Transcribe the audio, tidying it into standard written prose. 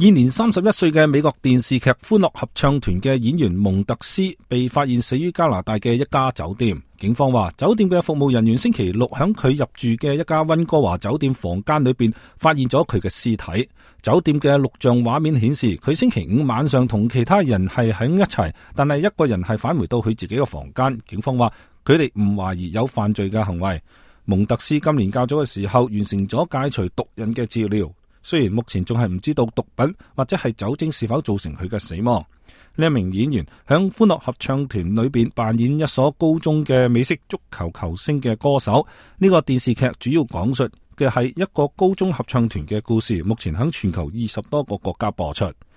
現年31歲嘅美國電視劇《歡樂合唱團》嘅演員蒙特斯被發現死於加拿大嘅一家酒店。警方話，酒店嘅服務人員星期六響佢入住嘅一家溫哥華酒店房間裏邊發現咗佢嘅屍體。酒店嘅錄像畫面顯示，佢星期五晚上同其他人係喺一齊，但係一個人係返回到佢自己嘅房間。警方話，佢哋唔懷疑有犯罪嘅行為。蒙特斯今年較早嘅時候完成咗戒除毒癮嘅治療。雖然目前仲係唔知道毒品或者係酒精是否造成佢嘅死亡。呢一名演員響歡樂合唱團裏邊扮演一所高中嘅美式足球球星嘅歌手。呢個電視劇主要講述嘅係一個高中合唱團嘅故事，目前響全球20多個國家播出。